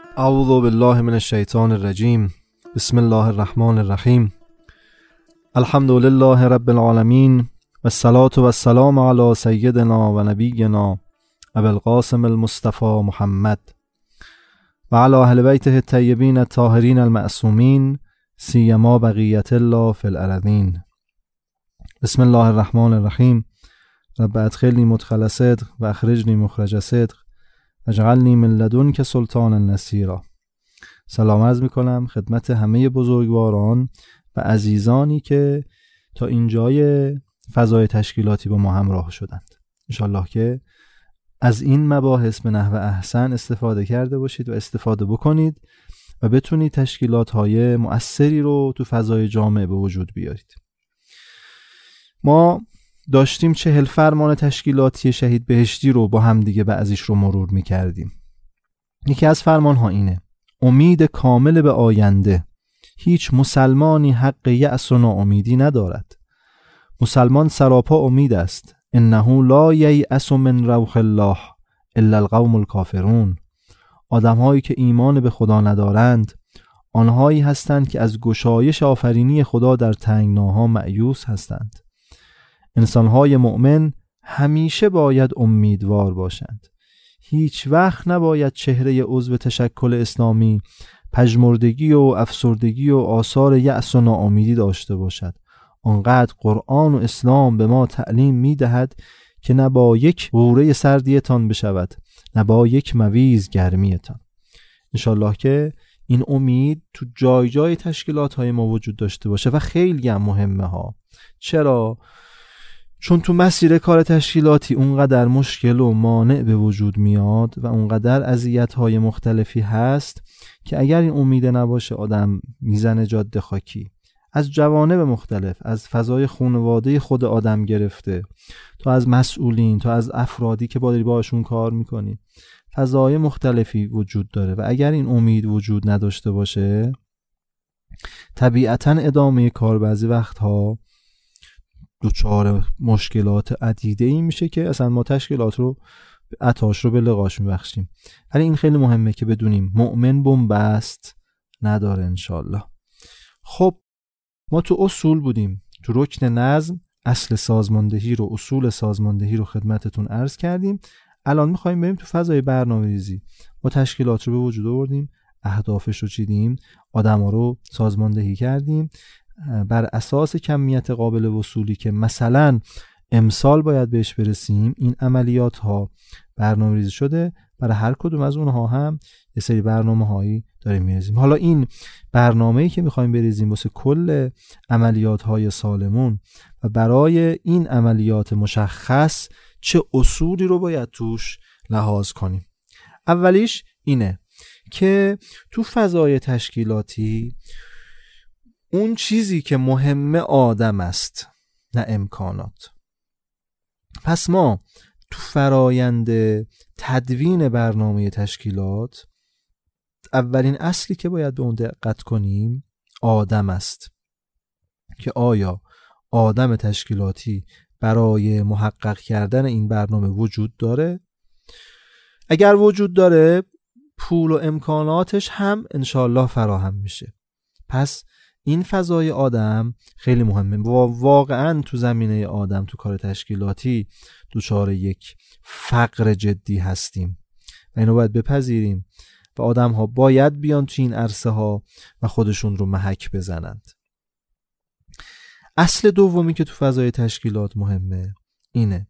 اعوذ بالله من الشیطان الرجیم. بسم الله الرحمن الرحیم. الحمد لله رب العالمین و الصلاة و السلام علی سیدنا و نبینا ابی القاسم المصطفى محمد و علی اهل بیته الطیبین الطاهرین المعصومین سیما بقیت الله فی الارضین. بسم الله الرحمن الرحیم. رب ادخلنی مدخل صدق و اخرجنی مخرج صدق واجعلنی من لدنک سلطانا نصیرا. سلام عرض میکنم خدمت همه بزرگواران و عزیزانی که تا اینجای فضای تشکیلاتی با ما همراه شدند. انشالله که از این مباحث به نحو احسن استفاده کرده باشید و استفاده بکنید و بتونید تشکیلات‌های مؤثری رو تو فضای جامعه به وجود بیارید. ما داشتیم 40 فرمان تشکیلاتی شهید بهشتی رو با هم دیگه بعضیش رو مرور می‌کردیم. یکی از فرمان‌ها اینه: امید کامل به آینده. هیچ مسلمانی حق یأس و ناامیدی ندارد. مسلمان سراپا امید است. انه لا ییأس من روح الله الا القوم الکافرون. آدم‌هایی که ایمان به خدا ندارند آنهایی هستند که از گشایش آفرینی خدا در تنگناها مأیوس هستند. انسان‌های مؤمن همیشه باید امیدوار باشند. هیچ وقت نباید چهره عضو تشکل اسلامی پژمردگی و افسردگی و آثار یأس و ناامیدی داشته باشد. آنقدر قرآن و اسلام به ما تعلیم می‌دهد که نه با یک غوره سردیتان بشود، نه با یک مویز گرمیتان. انشالله که این امید تو جای جای تشکیلات‌های ما وجود داشته باشه و خیلی هم مهمه ها. چرا؟ چون تو مسیر کار تشکیلاتی اونقدر مشکل و مانع به وجود میاد و اونقدر اذیت‌های مختلفی هست که اگر این امید نباشه آدم میزنه جاده خاکی. از جوانب مختلف، از فضای خانواده خود آدم گرفته تا از مسئولین تا از افرادی که باشون کار میکنی، فضای مختلفی وجود داره و اگر این امید وجود نداشته باشه طبیعتاً ادامه کار بعضی وقتها دوچار مشکلات عدیده‌ای میشه که اصلا ما تشکیلات رو عطاش رو به لقاش میبخشیم. ولی این خیلی مهمه که بدونیم مؤمن بنبست نداره انشالله. خب ما تو اصول بودیم، تو رکن نظم اصل سازماندهی رو، اصول سازماندهی رو خدمتتون عرض کردیم. الان میخوایم بریم تو فضای برنامه‌ریزی. ما تشکیلات رو به وجود آوردیم، اهدافش رو چیدیم، آدما رو سازماندهی کردیم بر اساس کمیت قابل وصولی که مثلا امسال باید بهش برسیم. این عملیات ها برنامه‌ریزی شده، برای هر کدوم از اونها هم یه سری برنامه‌هایی داریم می‌ریزیم. حالا این برنامه‌ای که می‌خوایم بریزیم واسه کل عملیات‌های سالمون و برای این عملیات مشخص چه اصولی رو باید توش لحاظ کنیم. اولیش اینه که تو فضای تشکیلاتی اون چیزی که مهمه آدم است نه امکانات. پس ما تو فرایند تدوین برنامه تشکیلات اولین اصلی که باید به اون دقت کنیم آدم است که آیا آدم تشکیلاتی برای محقق کردن این برنامه وجود داره؟ اگر وجود داره پول و امکاناتش هم انشالله فراهم میشه. پس این فضای آدم خیلی مهمه. واقعا تو زمینه آدم تو کار تشکیلاتی دچار یک فقر جدی هستیم و اینو باید بپذیریم و آدم ها باید بیان تو این عرصه ها و خودشون رو محک بزنند. اصل دومی که تو فضای تشکیلات مهمه اینه: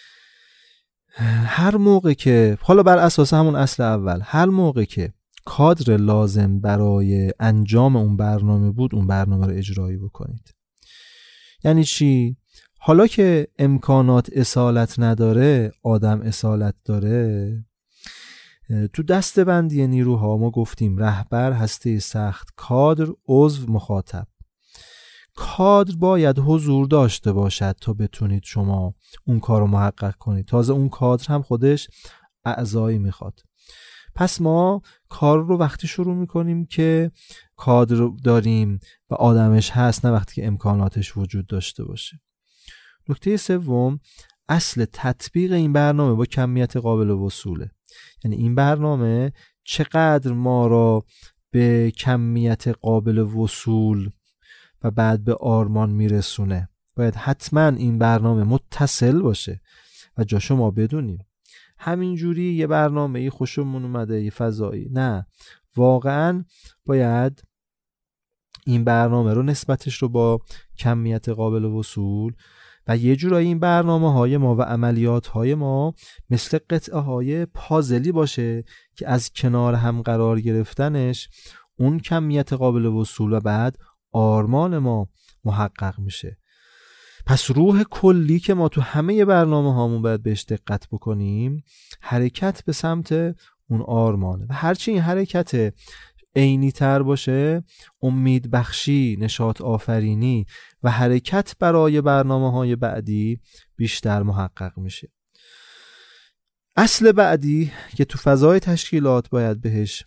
هر موقع که حالا بر اساس همون اصل اول، هر موقع که کادر لازم برای انجام اون برنامه بود اون برنامه رو اجرایی بکنید. یعنی چی؟ حالا که امکانات اصالت نداره، آدم اصالت داره، تو دسته بندی نیروها ما گفتیم رهبر، هسته سخت، کادر، عضو، مخاطب. کادر باید حضور داشته باشد تا بتونید شما اون کار رو محقق کنید. تازه اون کادر هم خودش اعضایی میخواد. پس ما کار رو وقتی شروع میکنیم که کادر داریم و آدمش هست، نه وقتی که امکاناتش وجود داشته باشه. نکته سوم، اصل تطبیق این برنامه با کمیت قابل وصوله. یعنی این برنامه چقدر ما را به کمیت قابل وصول و بعد به آرمان میرسونه. باید حتما این برنامه متصل باشه و جاشو ما بدونیم. همینجوری یه برنامه خوشمون اومده یه فضایی، نه، واقعا باید این برنامه رو نسبتش رو با کمیت قابل وصول و یه جورایی این برنامه های ما و عملیات های ما مثل قطعه های پازلی باشه که از کنار هم قرار گرفتنش اون کمیت قابل وصول و بعد آرمان ما محقق میشه. پس روح کلی که ما تو همه برنامه هامون باید بهش دقت بکنیم حرکت به سمت اون آرمانه و هرچی این حرکت عینی تر باشه امید بخشی، نشاط آفرینی و حرکت برای برنامه های بعدی بیشتر محقق میشه. اصل بعدی که تو فضای تشکیلات باید بهش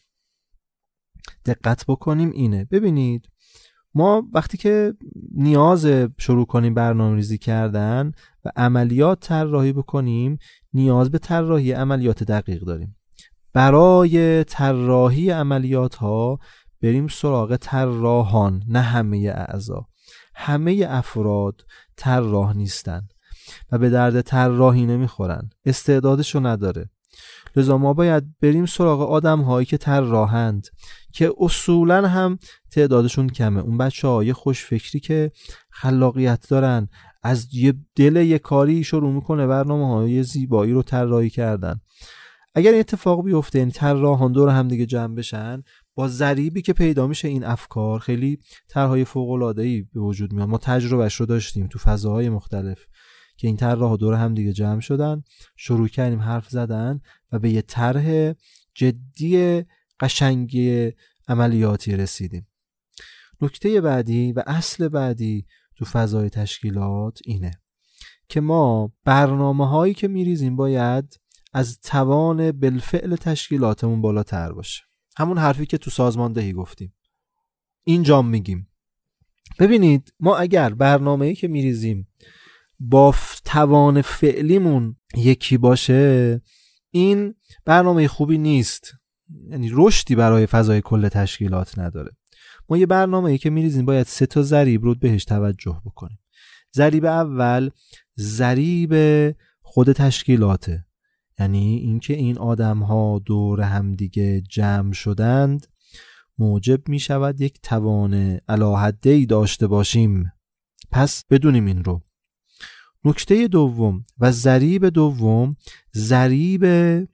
دقت بکنیم اینه. ببینید ما وقتی که نیاز شروع کنیم برنامه‌ریزی کردن و عملیات طراحی بکنیم نیاز به طراحی عملیات دقیق داریم. برای طراحی عملیات ها بریم سراغ طراحان، نه همه اعضا. همه افراد طراح نیستن و به درد طراحی نمیخورن، استعدادشو نداره. لذا ما باید بریم سراغ آدم هایی که طراحند که اصولا هم تعدادشون کمه. اون بچه‌های خوش فکری که خلاقیت دارن، از یه دل یه کاری شروع میکنه برنامه‌های زیبایی رو طراحی کردن. اگر این اتفاق بیفته، یعنی طراحان دور هم دیگه جمع بشن، با ضریبی که پیدا میشه این افکار خیلی طرحهای فوق‌العاده‌ای به وجود میاد. ما تجربهش رو داشتیم تو فضاهای مختلف که این طراحا دور هم دیگه جمع شدن، شروع کردیم حرف زدن و به یه طرح جدی قشنگی عملیاتی رسیدیم. نکته بعدی و اصل بعدی تو فضای تشکیلات اینه که ما برنامه‌هایی که میریزیم باید از توان بالفعل تشکیلاتمون بالاتر باشه. همون حرفی که تو سازماندهی گفتیم اینجا میگیم. ببینید ما اگر برنامه‌ای که میریزیم با توان فعلیمون یکی باشه این برنامه خوبی نیست، یعنی رشدی برای فضای کل تشکیلات نداره. ما یه برنامه‌ای که میریزیم باید 3 ضریب رو بهش توجه بکنیم. ضریب اول ضریب خود تشکیلاته، یعنی اینکه این آدم‌ها دور هم دیگه جمع شدند موجب می شود یک توان الاحده‌ای داشته باشیم، پس بدونیم این رو. نکته دوم و ضریب دوم ضریب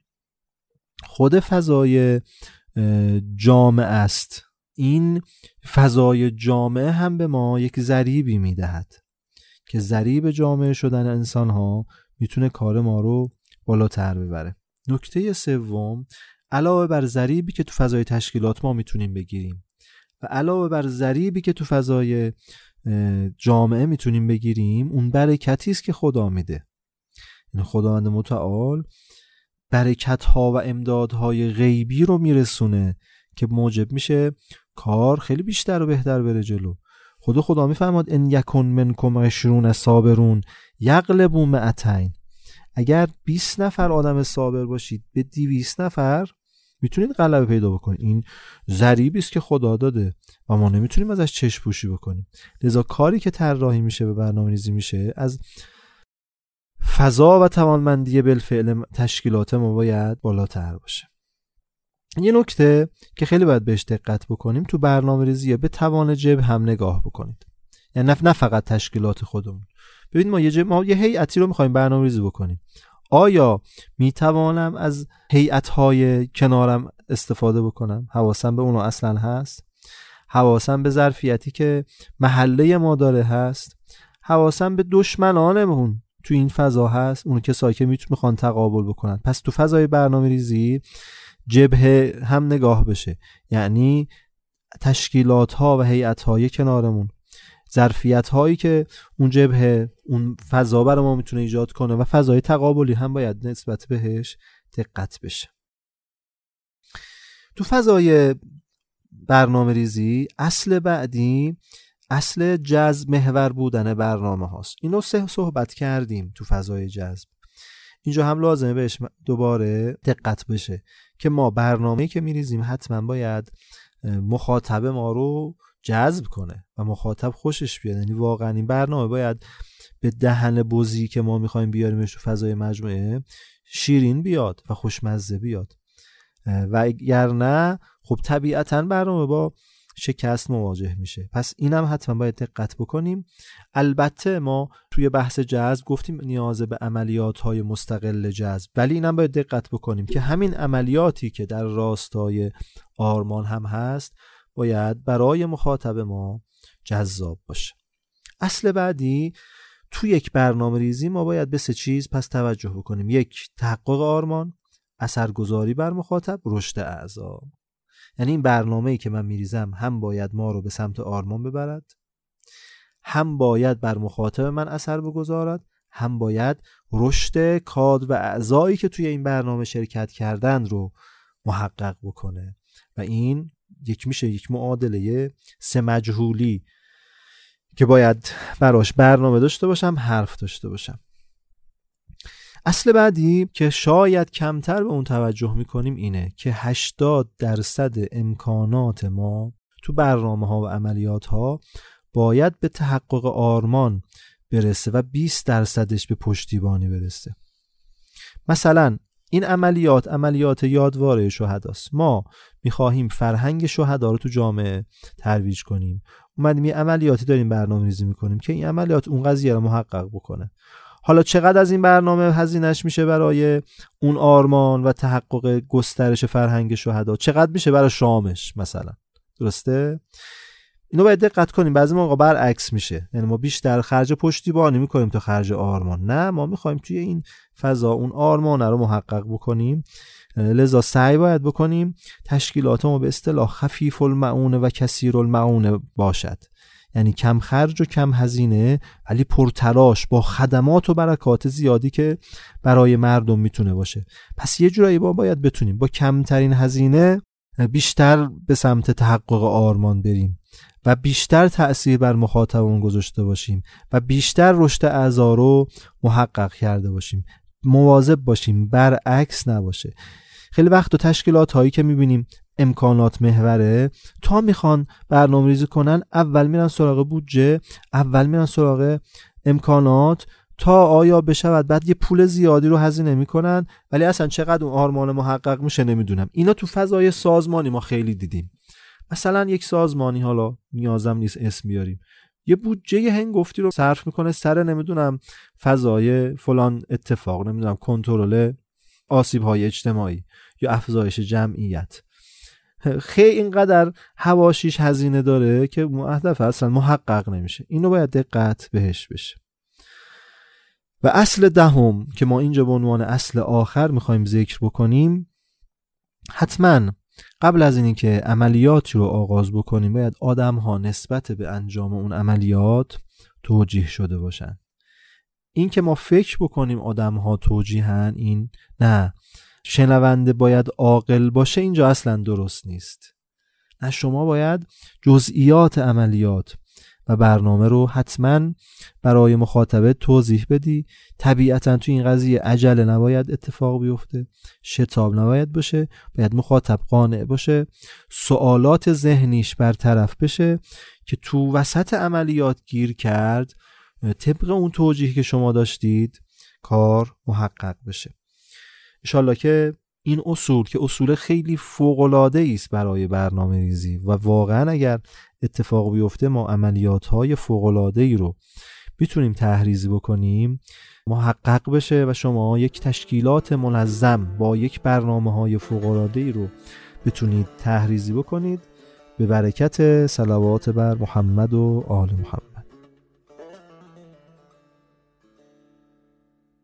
خود فضای جامعه است. این فضای جامعه هم به ما یک ضریبی می دهد که ضریب جامعه شدن انسان ها میتونه کار ما رو بالاتر ببره. نکته سوم علاوه بر ضریبی که تو فضای تشکیلات ما میتونیم بگیریم و علاوه بر ضریبی که تو فضای جامعه میتونیم بگیریم، اون برکتی است که خدا میده. یعنی خداوند متعال برکت‌ها و امدادهای غیبی رو میرسونه که موجب میشه کار خیلی بیشتر و بهتر بره جلو. خدا میفرماد ان یکن منکم 20 صابرون یغلبوا 200. اگر 20 نفر آدم صابر باشید به 200 نفر میتونید غلبه پیدا بکنید. این ضریبی است که خدا داده و ما نمیتونیم ازش چشم پوشی بکنیم. لذا کاری که طراحی میشه به برنامه‌ریزی میشه از فضا و توانمندی بالفعل تشکیلات ما باید بالاتر باشه. یه نکته که خیلی باید بهش دقت بکنیم تو برنامه‌ریزی به توان جبه هم نگاه بکنید. یعنی نه فقط تشکیلات خودمون. ببینید ما یه هیئتی رو می‌خوایم برنامه‌ریزی بکنیم. آیا میتوانم از هیئت‌های کنارم استفاده بکنم؟ حواسم به اونها اصلا هست؟ حواسم به ظرفیتی که محله ما داره هست؟ حواسم به دشمنانمون تو این فضا هست؟ اون کسایی که میخوان تقابل بکنن. پس تو فضای برنامه‌ریزی جبهه هم نگاه بشه، یعنی تشکیلات‌ها و هیئت‌های کنارمون، ظرفیت‌هایی که اون جبهه اون فضا برای ما میتونه ایجاد کنه و فضای تقابلی هم باید نسبت بهش دقت بشه. تو فضای برنامه‌ریزی اصل بعدی اصل جذب محور بودن برنامه هاست. اینو صحبت کردیم تو فضای جذب. اینجا هم لازمه بهش دوباره دقت بشه که ما برنامه‌ای که میریزیم حتما باید مخاطب ما رو جذب کنه و مخاطب خوشش بیاد. یعنی واقعا این برنامه باید به دهن بزی که ما میخوایم بیاریمش تو فضای مجموعه شیرین بیاد و خوشمزه بیاد، و اگر نه خب طبیعتاً برنامه با شکست مواجه میشه. پس اینم حتما باید دقت بکنیم. البته ما توی بحث جذب گفتیم نیاز به عملیات‌های مستقل جذب، ولی اینم باید دقت بکنیم که همین عملیاتی که در راستای آرمان هم هست باید برای مخاطب ما جذاب باشه. اصل بعدی تو یک برنامه ریزی ما باید به 3 چیز پس توجه بکنیم. 1 تحقق آرمان، اثرگذاری بر مخاطب، رشد اعضا. یعنی این برنامه‌ای که من میریزم هم باید ما رو به سمت آرمان ببرد، هم باید بر مخاطب من اثر بگذارد، هم باید رشد کادر و اعضایی که توی این برنامه شرکت کردند رو محقق بکنه. و این یک معادله 3 مجهولی که باید براش برنامه داشته باشم، حرف داشته باشم. اصل بعدی که شاید کمتر به اون توجه میکنیم اینه که 80% امکانات ما تو برنامه ها و عملیات ها باید به تحقق آرمان برسه و 20% به پشتیبانی برسه. مثلا این عملیات یادواره شهداست. ما میخواهیم فرهنگ شهدا رو تو جامعه ترویج کنیم، اومدیم یه عملیاتی داریم برنامه‌ریزی میکنیم که این عملیات اون قضیه رو محقق بکنه. حالا چقدر از این برنامه هزینه‌اش میشه برای اون آرمان و تحقق گسترش فرهنگ شهدا، چقدر میشه برای شامش مثلا، درسته؟ اینو باید دقت کنیم. بعضی موقع برعکس میشه، یعنی ما بیشتر خرج پشتیبانی میکنیم تا خرج آرمان. نه، ما میخوایم توی این فضا اون آرمان رو محقق بکنیم، لذا سعی باید بکنیم تشکیلات ما به اصطلاح خفیف المعونه و کثیر المعونه باشد. یعنی کم خرج و کم هزینه ولی پرتلاش، با خدمات و برکات زیادی که برای مردم میتونه باشه. پس یه جورایی باید بتونیم با کمترین هزینه بیشتر به سمت تحقق آرمان بریم و بیشتر تأثیر بر مخاطبمون گذاشته باشیم و بیشتر رشد اعضا رو محقق کرده باشیم. مواظب باشیم برعکس نباشه. خیلی وقت و تشکیلات هایی که میبینیم امکانات محوره، تا میخوان برنامه‌ریزی کنن اول میرن سراغ بودجه، اول میرن سراغ امکانات تا آیا بشود، بعد یه پول زیادی رو هزینه میکنن ولی اصلا چقدر اون آرمان محقق میشه نمیدونم. اینا تو فضای سازمانی ما خیلی دیدیم. مثلا یک سازمانی، حالا نیازم نیست اسم بیاریم، یه بودجه هنگفتی رو صرف میکنه سر نمیدونم فضای فلان اتفاق، نمیدونم کنترل آسیب‌های اجتماعی یا افزایش جمعیت. خیلی اینقدر حواشیش هزینه داره که هدف اصلا محقق نمیشه. اینو باید دقت بهش بشه. و اصل دهم که ما اینجا به عنوان اصل آخر میخوایم ذکر بکنیم، حتما قبل از اینی که عملیاتی رو آغاز بکنیم باید آدم ها نسبت به انجام اون عملیات توجیه شده باشن. این که ما فکر بکنیم آدم ها توجیهن، این نه، شنونده باید عاقل باشه، اینجا اصلا درست نیست. نه، شما باید جزئیات عملیات و برنامه رو حتما برای مخاطب توضیح بدی. طبیعتا تو این قضیه عجله نباید اتفاق بیفته، شتاب نباید باشه، باید مخاطب قانع باشه، سوالات ذهنیش برطرف بشه که تو وسط عملیات گیر کرد، طبق اون توجیهی که شما داشتید کار محقق بشه. انشالله که این اصول که اصول خیلی فوق‌العاده است برای برنامه‌ریزی و واقعا اگر اتفاق بیفته ما عملیات‌های فوق‌العاده‌ای رو بتونیم تحریزی بکنیم، محقق بشه و شما یک تشکیلات منظم با یک برنامه‌های فوق‌العاده‌ای رو بتونید تحریزی بکنید، به برکت صلوات بر محمد و آل محمد.